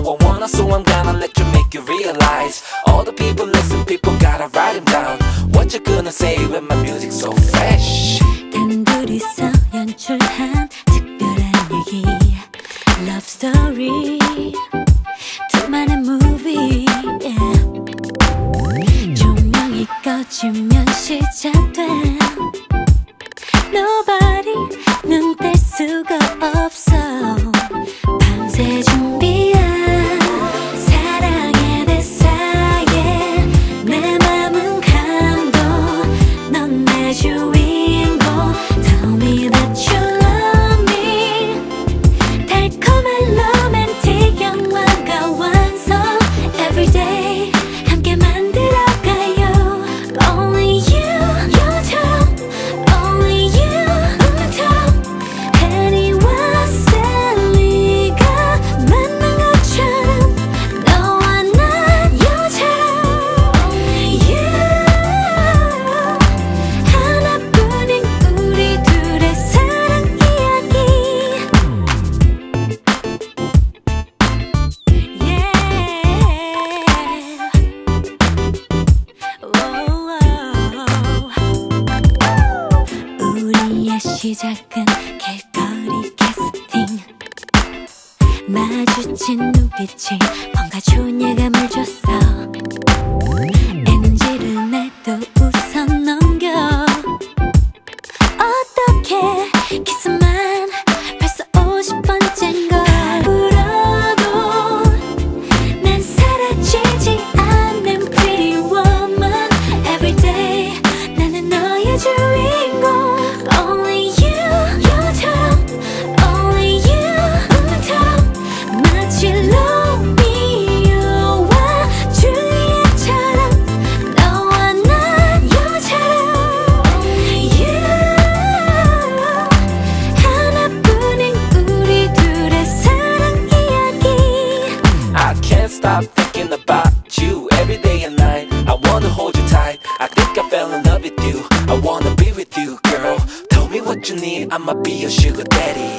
I wanna, so I'm gonna let you make you realize. All the people listen, people gotta write 'em down. What you gonna say when my music's so fresh? 단둘이서 연출한 특별한 얘기 Love story 둘만의 movie yeah. 조명이 꺼지면 시작돼 Nobody 눈 뗄 수가 없어 밤새 준비한 사랑의 대사에 내 맘은 감동 넌 내 주인공 Tell me that you love me 달콤한 로맨틱 영화가 완성 Everyday 함께 만들어가요 Only you you처럼 Only you 운명처럼 해리와 셀리가 만난 것처럼 너와 난 여자처럼 Only you 하나뿐인 우리 둘의 사랑 이야기 우리의 시작은 길거리 캐스팅 마주친 눈빛이 뭔가 좋은 예감을 줬어 NG를 내도 웃어 넘겨 어떻게 키스만 벌써 50번째인걸 울어도 난 사라지지 않는 pretty woman Everyday 나는 너의 주인공 Only you you처럼 Only you 운명처럼 마치 로미오와 줄리엣처럼 너와 난 여자처럼 Only you 하나뿐인 우리 둘의 사랑 이야기 I can't stop thinking about you every day and night. I wanna hold you tight. I think I fell in love with you. I wanna be with you, girl. Tell me what you need, I'ma be your sugar daddy.